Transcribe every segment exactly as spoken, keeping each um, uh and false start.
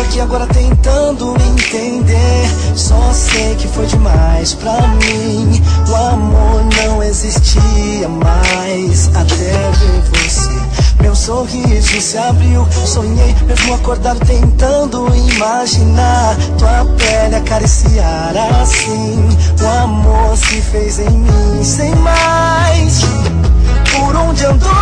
aqui agora tentando entender. Só sei que foi demais pra mim. O amor não existia mais até ver você. Meu sorriso se abriu, sonhei mesmo acordado tentando imaginar tua pele acariciar assim. O amor se fez em mim sem mais. Por onde andou?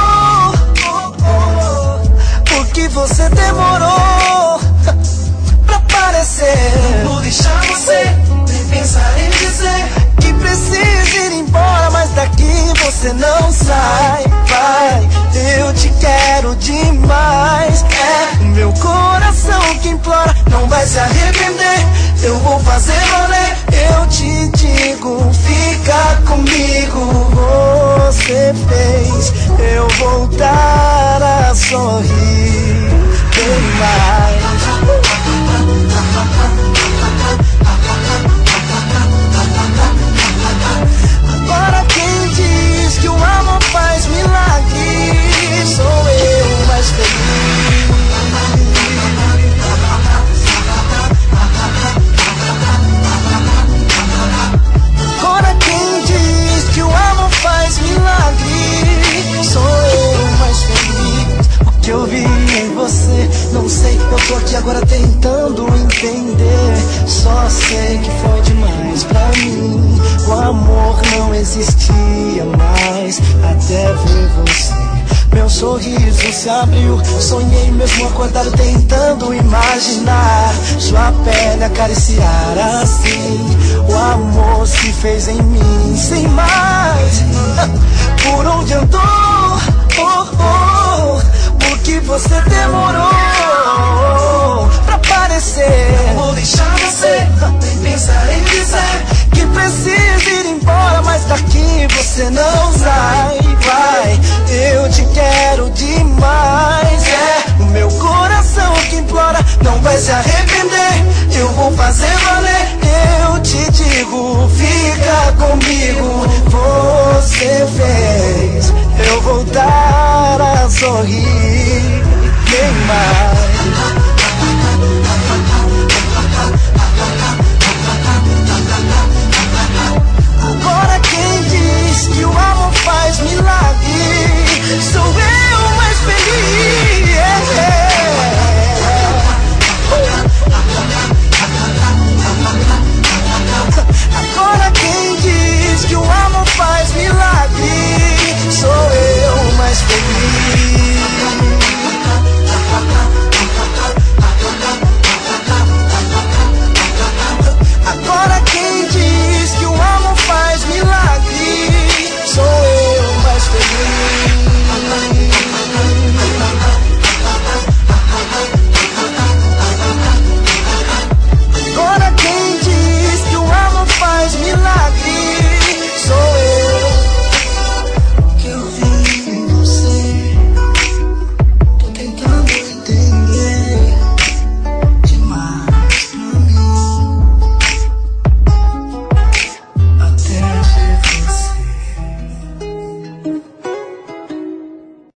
Por que você demorou pra aparecer? Vou deixar você, nem pensar em dizer que precisa ir embora, mas daqui você não sai. Vai, eu te quero demais. É o meu coração que implora, não vai se arrepender. Eu vou fazer valer, eu te digo, fica comigo. Você fez eu voltar a sorrir demais. Agora quem diz que o amor faz milagre, sou eu mais feliz. Agora quem diz que o amor faz milagre, sou eu mais feliz. O que eu vi em você, não sei, eu tô aqui agora tentando entender. Só sei que foi demais pra mim. O amor não existia mais até ver você. Meu sorriso se abriu, sonhei mesmo acordado tentando imaginar sua pele acariciar assim. O amor se fez em mim sem mais. Por onde andou? Oh, oh, por que você demorou pra aparecer? Vou deixar você, nem pensar em dizer que precisa ir embora, mas daqui você não sai. Vai, eu te quero demais. É o meu coração que implora, não vai se arrepender.